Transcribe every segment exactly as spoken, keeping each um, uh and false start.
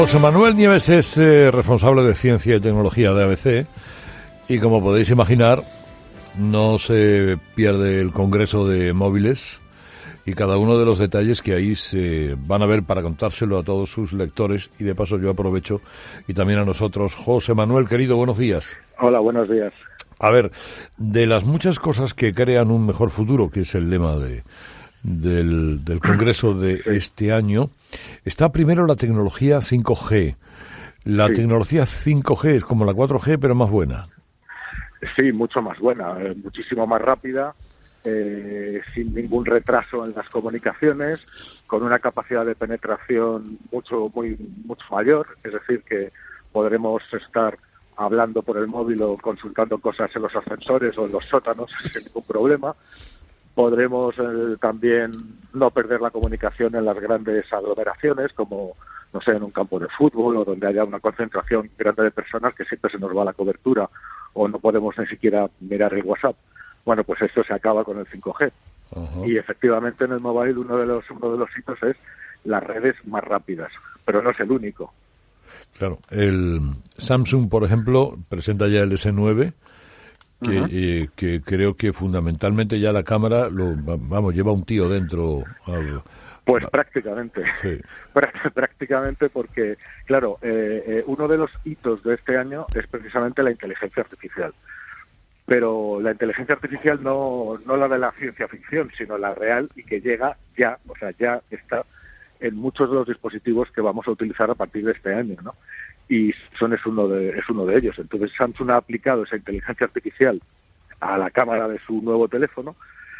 José Manuel Nieves es eh, responsable de Ciencia y Tecnología de A B C y, como podéis imaginar, no se pierde el Congreso de Móviles y cada uno de los detalles que ahí se van a ver para contárselo a todos sus lectores, y de paso yo aprovecho y también a nosotros. José Manuel, querido, buenos días. Hola, buenos días. A ver, de las muchas cosas que crean un mejor futuro, que es el lema de del, del Congreso de este año, está primero la tecnología cinco G. La sí. tecnología cinco G es como la cuatro G, pero más buena. Sí, mucho más buena, eh, muchísimo más rápida, eh, sin ningún retraso en las comunicaciones, con una capacidad de penetración mucho, muy, mucho mayor, es decir, que podremos estar hablando por el móvil o consultando cosas en los ascensores o en los sótanos sin ningún problema. Podremos eh, también no perder la comunicación en las grandes aglomeraciones, como, no sé, en un campo de fútbol o donde haya una concentración grande de personas que siempre se nos va la cobertura o no podemos ni siquiera mirar el WhatsApp. Bueno, pues esto se acaba con el cinco G. Uh-huh. Y efectivamente en el mobile uno de los uno de los hitos es las redes más rápidas, pero no es el único. Claro, el Samsung, por ejemplo, presenta ya el ese nueve. Que, uh-huh. eh, que creo que fundamentalmente ya la cámara, lo, vamos, lleva un tío dentro. Al, pues prácticamente, sí. prácticamente porque, claro, eh, eh, uno de los hitos de este año es precisamente la inteligencia artificial. Pero la inteligencia artificial no, no la de la ciencia ficción, sino la real y que llega ya, o sea, ya está en muchos de los dispositivos que vamos a utilizar a partir de este año, ¿no? Y Samsung es uno de es uno de ellos. Entonces Samsung ha aplicado esa inteligencia artificial a la cámara de su nuevo teléfono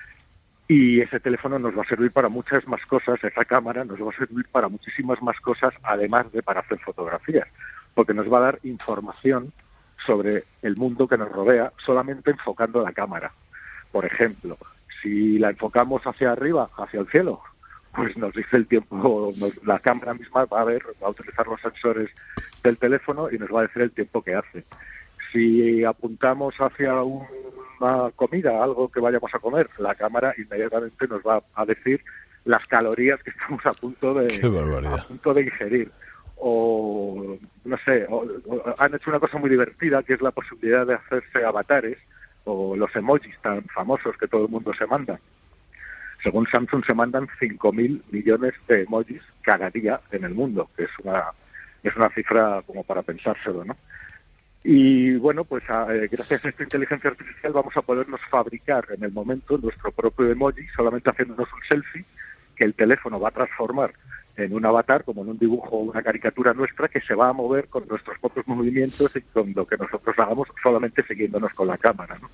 y ese teléfono nos va a servir para muchas más cosas, esa cámara nos va a servir para muchísimas más cosas, además de para hacer fotografías, porque nos va a dar información sobre el mundo que nos rodea solamente enfocando la cámara. Por ejemplo, si la enfocamos hacia arriba, hacia el cielo, pues nos dice el tiempo, nos, la cámara misma va a ver, va a utilizar los sensores del teléfono y nos va a decir el tiempo que hace. Si apuntamos hacia una comida, algo que vayamos a comer, la cámara inmediatamente nos va a decir las calorías que estamos a punto de, a punto de ingerir. O, no sé, o, o, han hecho una cosa muy divertida, que es la posibilidad de hacerse avatares, o los emojis tan famosos que todo el mundo se manda. Según Samsung se mandan cinco mil millones de emojis cada día en el mundo, que es una es una cifra como para pensárselo, ¿no? Y bueno, pues a, eh, gracias a esta inteligencia artificial vamos a podernos fabricar en el momento nuestro propio emoji, solamente haciéndonos un selfie, que el teléfono va a transformar en un avatar, como en un dibujo o una caricatura nuestra, que se va a mover con nuestros propios movimientos y con lo que nosotros hagamos, solamente siguiéndonos con la cámara, ¿no?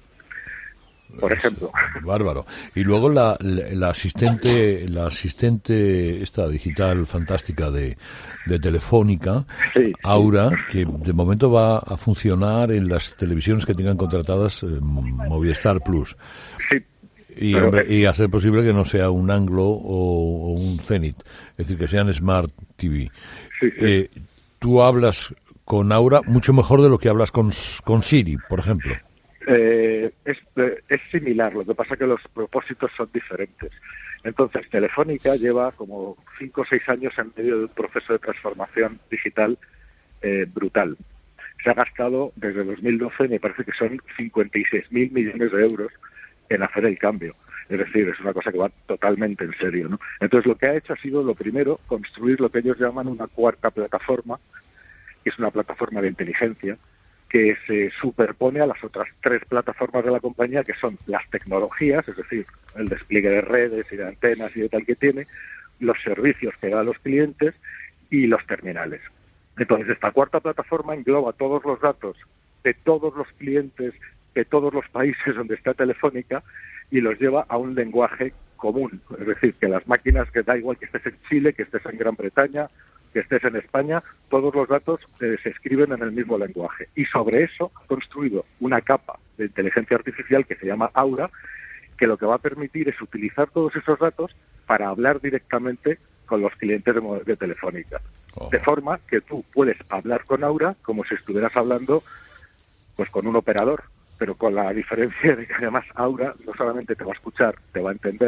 Por ejemplo. Bárbaro. Y luego la, la, la asistente, la asistente esta digital fantástica de, de Telefónica, sí, Aura, sí. que de momento va a funcionar en las televisiones que tengan contratadas eh, Movistar Plus. Sí. Y, hombre, y a ser posible que no sea un Anglo o, o un Zenith, es decir, que sean Smart T V. Sí, sí. Eh, tú hablas con Aura mucho mejor de lo que hablas con, con Siri, por ejemplo. Eh, es, es similar, lo que pasa es que los propósitos son diferentes. Entonces, Telefónica lleva como cinco o seis años en medio de un proceso de transformación digital eh, brutal. Se ha gastado desde dos mil doce, me parece que son cincuenta y seis mil millones de euros en hacer el cambio. Es decir, es una cosa que va totalmente en serio, ¿no? Entonces, lo que ha hecho ha sido, lo primero, construir lo que ellos llaman una cuarta plataforma, que es una plataforma de inteligencia, que se superpone a las otras tres plataformas de la compañía, que son las tecnologías, es decir, el despliegue de redes y de antenas y de tal que tiene, los servicios que da a los clientes y los terminales. Entonces, esta cuarta plataforma engloba todos los datos de todos los clientes de todos los países donde está Telefónica y los lleva a un lenguaje común. Es decir, que las máquinas, que da igual que estés en Chile, que estés en Gran Bretaña, que estés en España, todos los datos eh, se escriben en el mismo lenguaje. Y sobre eso ha construido una capa de inteligencia artificial que se llama Aura, que lo que va a permitir es utilizar todos esos datos para hablar directamente con los clientes de, de Telefónica. Oh. De forma que tú puedes hablar con Aura como si estuvieras hablando pues con un operador, pero con la diferencia de que además Aura no solamente te va a escuchar, te va a entender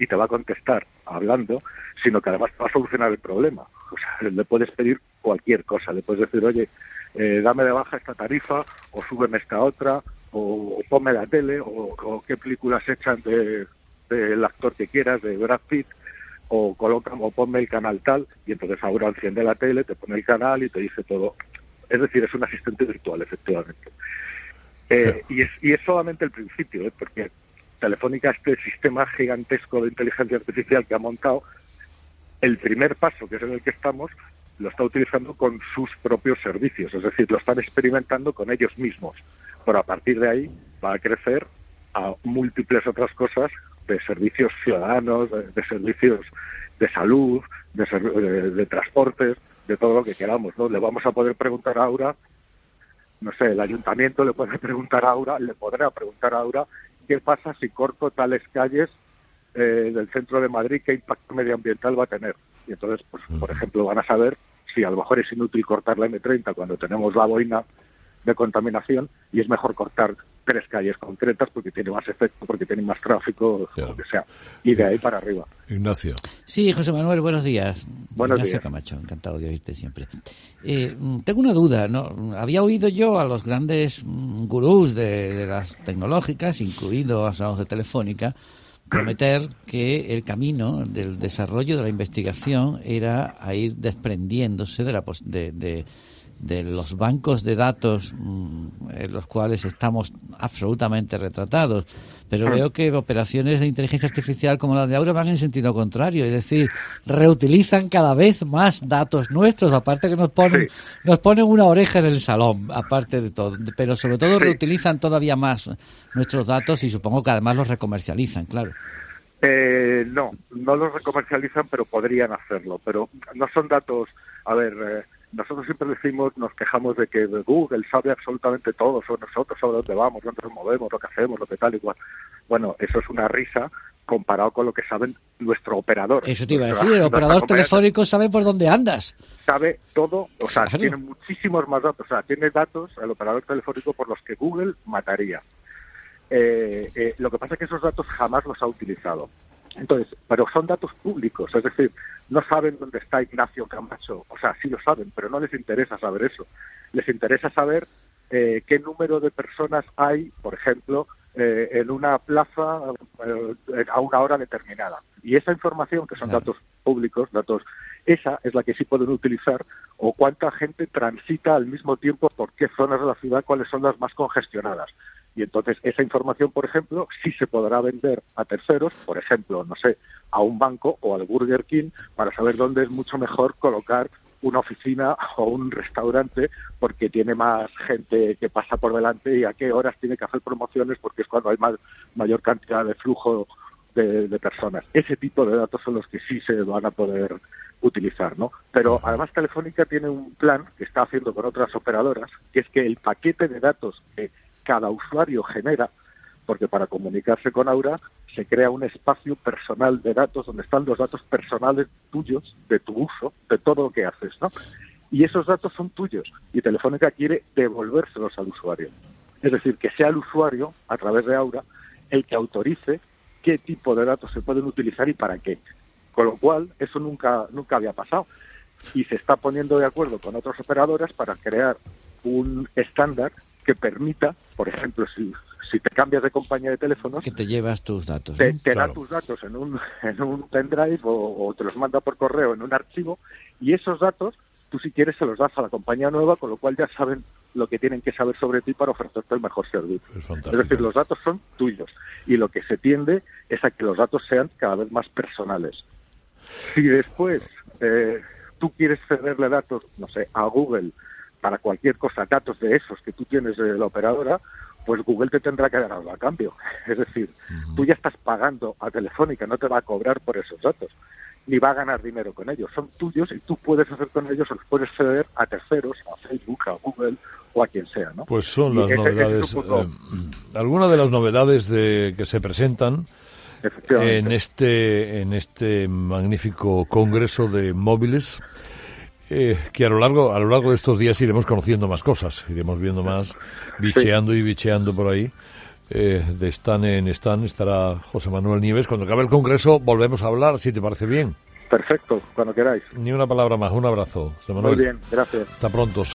y te va a contestar hablando, sino que además te va a solucionar el problema. O sea, le puedes pedir cualquier cosa, le puedes decir, oye, eh, dame de baja esta tarifa, o súbeme esta otra, o, o ponme la tele, o, o qué películas echan de del actor que quieras, de Brad Pitt, o coloca, o ponme el canal tal, y entonces Aura enciende la tele, te pone el canal y te dice todo. Es decir, es un asistente virtual, efectivamente. Eh, y, es, y es solamente el principio, ¿eh? Porque Telefónica, este sistema gigantesco de inteligencia artificial que ha montado, el primer paso, que es en el que estamos, lo está utilizando con sus propios servicios, es decir, lo están experimentando con ellos mismos. Pero a partir de ahí va a crecer a múltiples otras cosas de servicios ciudadanos, de, de servicios de salud, de, de, de transportes, de todo lo que queramos, ¿no? Le vamos a poder preguntar a Aura, no sé, el ayuntamiento le puede preguntar a Aura, le podrá preguntar a Aura qué pasa si corto tales calles eh, del centro de Madrid, qué impacto medioambiental va a tener. Y entonces, pues, por ejemplo, van a saber si a lo mejor es inútil cortar la eme treinta cuando tenemos la boina de contaminación y es mejor cortar tres calles concretas porque tiene más efecto, porque tiene más tráfico, claro, lo que sea. Y de ahí para arriba. Ignacio. Sí, José Manuel, buenos días. Buenos Ignacio días. Camacho, encantado de oírte siempre. Eh, tengo una duda, ¿no? Había oído yo a los grandes gurús de, de las tecnológicas, incluidos a los de Telefónica, prometer que el camino del desarrollo de la investigación era a ir desprendiéndose de la pos- de, de de los bancos de datos en los cuales estamos absolutamente retratados, pero veo que operaciones de inteligencia artificial como la de Aura van en sentido contrario, es decir, reutilizan cada vez más datos nuestros, aparte que nos ponen sí. nos ponen una oreja en el salón, aparte de todo, pero sobre todo sí. reutilizan todavía más nuestros datos y supongo que además los recomercializan, claro. Eh, no, no los recomercializan, pero podrían hacerlo, pero no son datos, a ver... Eh, nosotros siempre decimos, nos quejamos de que Google sabe absolutamente todo sobre nosotros, sobre dónde vamos, dónde nos movemos, lo que hacemos, lo que tal y cual. Bueno, eso es una risa comparado con lo que saben nuestro operador. Eso te iba a decir, el operador telefónico sabe por dónde andas. Sabe todo, o sea, claro. tiene muchísimos más datos, o sea, tiene datos, el operador telefónico, por los que Google mataría. Eh, eh, lo que pasa es que esos datos jamás los ha utilizado. Entonces, pero son datos públicos, es decir, no saben dónde está Ignacio Camacho, o sea, sí lo saben, pero no les interesa saber eso. Les interesa saber eh, qué número de personas hay, por ejemplo, eh, en una plaza eh, a una hora determinada. Y esa información, que son claro. datos públicos, datos, esa es la que sí pueden utilizar, o cuánta gente transita al mismo tiempo por qué zonas de la ciudad, cuáles son las más congestionadas. Y entonces esa información, por ejemplo, sí se podrá vender a terceros, por ejemplo, no sé, a un banco o al Burger King, para saber dónde es mucho mejor colocar una oficina o un restaurante porque tiene más gente que pasa por delante y a qué horas tiene que hacer promociones porque es cuando hay más, mayor cantidad de flujo de, de personas. Ese tipo de datos son los que sí se van a poder utilizar, ¿no? Pero además Telefónica tiene un plan que está haciendo con otras operadoras, que es que el paquete de datos que cada usuario genera, porque para comunicarse con Aura se crea un espacio personal de datos donde están los datos personales tuyos, de tu uso, de todo lo que haces, ¿no? Y esos datos son tuyos y Telefónica quiere devolvérselos al usuario. Es decir, que sea el usuario, a través de Aura, el que autorice qué tipo de datos se pueden utilizar y para qué. Con lo cual, eso nunca, nunca había pasado. Y se está poniendo de acuerdo con otras operadoras para crear un estándar que permita, por ejemplo, si, si te cambias de compañía de teléfonos... Que te llevas tus datos. Te, ¿no? te Claro. da tus datos en un, en un pendrive o, o te los manda por correo en un archivo y esos datos, tú si quieres se los das a la compañía nueva, con lo cual ya saben lo que tienen que saber sobre ti para ofrecerte el mejor servicio. Es Es fantástico. decir, los datos son tuyos y lo que se tiende es a que los datos sean cada vez más personales. Si después eh, tú quieres cederle datos, no sé, a Google para cualquier cosa, datos de esos que tú tienes de la operadora, pues Google te tendrá que dar algo a cambio. Es decir, uh-huh. tú ya estás pagando a Telefónica, no te va a cobrar por esos datos, ni va a ganar dinero con ellos. Son tuyos y tú puedes hacer con ellos, o los puedes ceder a terceros, a Facebook, a Google o a quien sea, ¿no? Pues son las ese, novedades, ese es poco... eh, algunas de las novedades de, que se presentan en este, en este magnífico congreso de móviles. Eh, que a lo largo a lo largo de estos días iremos conociendo más cosas, iremos viendo más, bicheando y bicheando por ahí, eh, de Stan en Stan estará José Manuel Nieves. Cuando acabe el congreso volvemos a hablar, si te parece bien. Perfecto, cuando queráis. Ni una palabra más, un abrazo, José Manuel. Muy bien, gracias. Hasta pronto.